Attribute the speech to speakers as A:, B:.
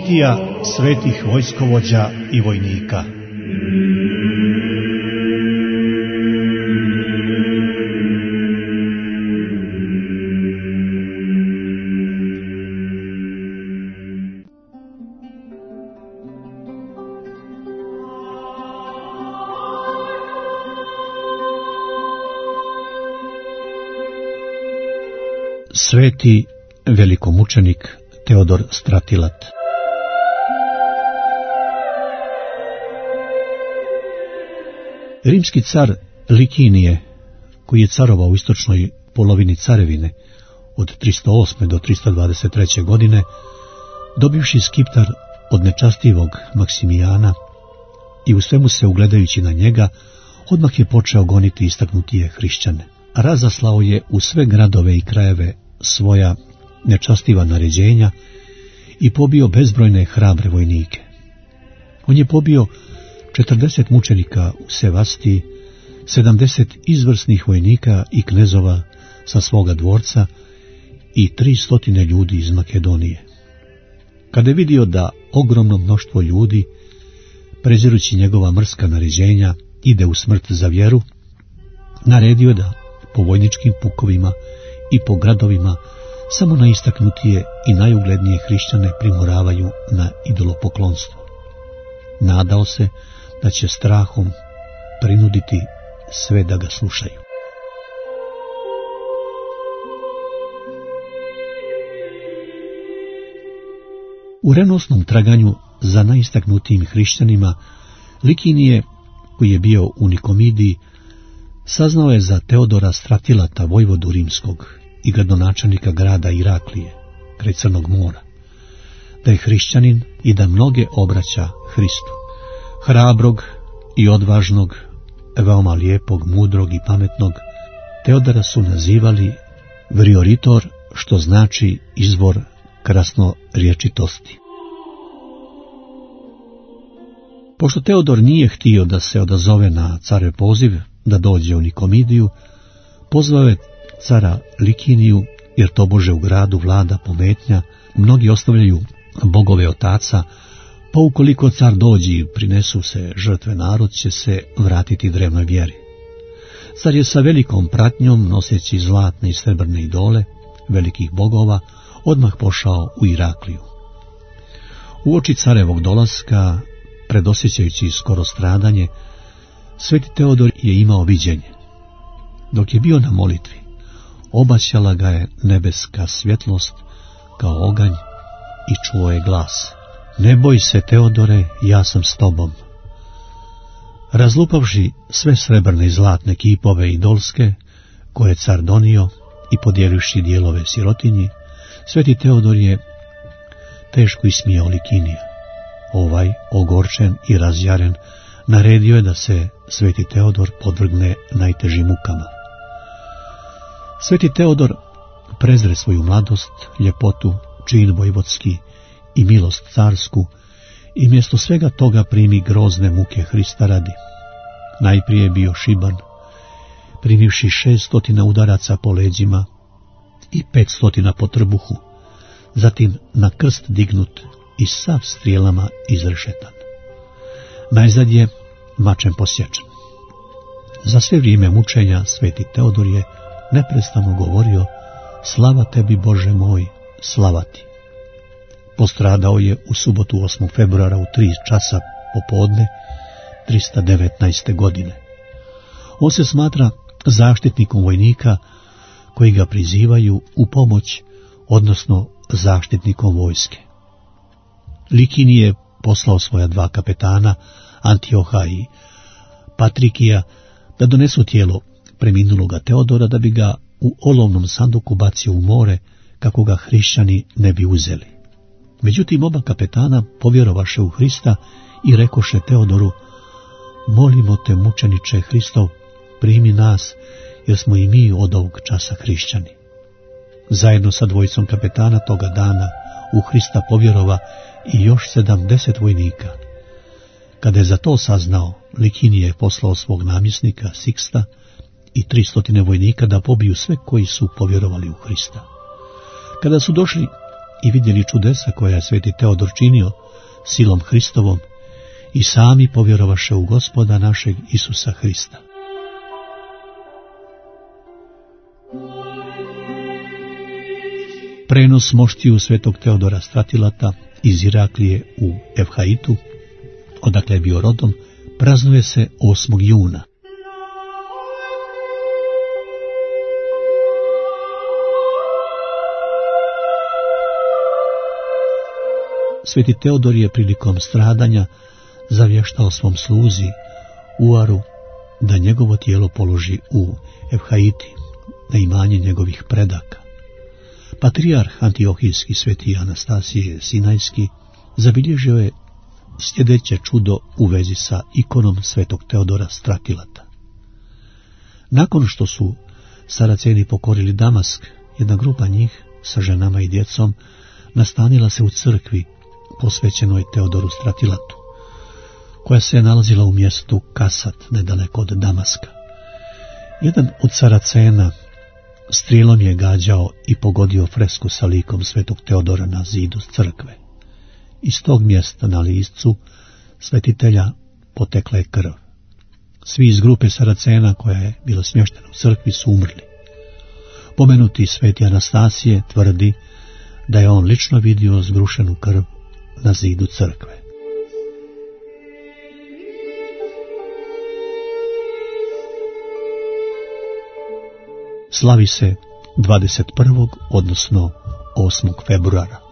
A: litija svetih vojskovođa i vojnika. Sveti velikomučenik Teodor Stratilat. Rimski car Likinije, koji je carovao u istočnoj polovini carevine od 308. do 323. godine, dobivši skiptar od nečastivog Maksimijana i u svemu se ugledajući na njega, odmah je počeo goniti istaknutije hrišćane. Razaslao je u sve gradove i krajeve svoja nečastiva naređenja i pobio bezbrojne hrabre vojnike. On je pobio 40 mučenika u Sevastiji, 70 izvrsnih vojnika i knezova sa svoga dvorca i 300 ljudi iz Makedonije. Kada je vidio da ogromno mnoštvo ljudi, prezirući njegova mrska naređenja, ide u smrt za vjeru, naredio da po vojničkim pukovima i po gradovima samo najistaknutije i najuglednije hrišćane primoravaju na idolopoklonstvo. Nadao se da će strahom prinuditi sve da ga slušaju. U renosnom traganju za najistaknutijim hrišćanima, Likinije, koji je bio u Nikomidiji, saznao je za Teodora Stratilata, vojvodu rimskog i gradonačelnika grada Iraklije, kraj Crnog mora, da je hrišćanin i da mnoge obraća Hristu. Hrabrog i odvažnog, veoma lijepog, mudrog i pametnog, Teodora su nazivali vrioritor, što znači izvor krasnorječitosti. Pošto Teodor nije htio da se odazove na carev poziv da dođe u Nikomidiju, pozvao je cara Likiniju, jer tobože u gradu vlada pometnja, mnogi ostavljaju bogove otaca, pa ukoliko car dođe i prinesu se žrtve, narod će se vratiti drevnoj vjeri. Car je sa velikom pratnjom, noseći zlatne i srebrne idole velikih bogova, odmah pošao u Irakliju. Uoči carevog dolaska, predosjećajući skoro stradanje, sveti Teodor je imao viđenje. Dok je bio na molitvi, obaćala ga je nebeska svjetlost kao oganj i čuo je glas: "Ne boj se, Teodore, ja sam s tobom." Razlupavši sve srebrne i zlatne kipove idolske koje je car donio i podijelivši dijelove sirotinji, sveti Teodor je teško ismijao Likinija. Ovaj, ogorčen i razjaren, naredio je da se sveti Teodor podvrgne najtežim mukama. Sveti Teodor prezre svoju mladost, ljepotu, čin vojvodski i milost carsku i mjesto svega toga primi grozne muke Hrista radi. Najprije je bio šiban, primivši 600 udaraca po leđima i 500 po trbuhu, zatim na krst dignut i sav strijelama izrešetan. Najzad je mačem posječen. Za sve vrijeme mučenja sveti Teodor je neprestano govorio: "Slava tebi, Bože moj, slava ti." Postradao je u subotu 8. februara u 3 časa popodne 319. godine. On se smatra zaštitnikom vojnika koji ga prizivaju u pomoć, odnosno zaštitnikom vojske. Likinije je poslao svoja 2 kapetana, Antioha i Patrikija, da donesu tijelo preminuloga Teodora, da bi ga u olovnom sanduku bacio u more, kako ga hrišćani ne bi uzeli. Međutim, oba kapetana povjerovaše u Hrista i rekoše Teodoru: "Molimo te, mučeniče Hristov, primi nas, jer smo i mi od ovog časa hrišćani." Zajedno sa 2 kapetana toga dana u Hrista povjerova i još 70 vojnika. Kada je za to saznao, Likinije je poslao svog namjesnika Siksta i 300 vojnika da pobiju sve koji su povjerovali u Hrista. Kada su došli i vidjeli čudesa koja je sveti Teodor činio silom Hristovom i sami povjerovaše u Gospoda našeg Isusa Hrista. Prenos moštiju svetog Teodora Stratilata iz Iraklije u Evhaitu, odakle je bio rodom, praznuje se 8. juna. Sveti Teodor je prilikom stradanja zavještao svom sluzi Uaru da njegovo tijelo položi u Evhaiti na imanje njegovih predaka. Patrijarh Antiohijski sveti Anastasije Sinajski zabilježio je sljedeće čudo u vezi sa ikonom svetog Teodora Stratilata. Nakon što su Saraceni pokorili Damask, jedna grupa njih sa ženama i djecom nastanila se u crkvi posvećenoj Teodoru Stratilatu, koja se nalazila u mjestu Kasat, nedaleko od Damaska. Jedan od Saracena strijelom je gađao i pogodio fresku sa likom svetog Teodora na zidu crkve. Iz tog mjesta na liscu svetitelja potekla je krv. Svi iz grupe Saracena koja je bila smještena u crkvi su umrli. Pomenuti sveti Anastasije tvrdi da je on lično vidio zgrušenu krv na zidu crkve. Slavi se 21. odnosno 8. februara.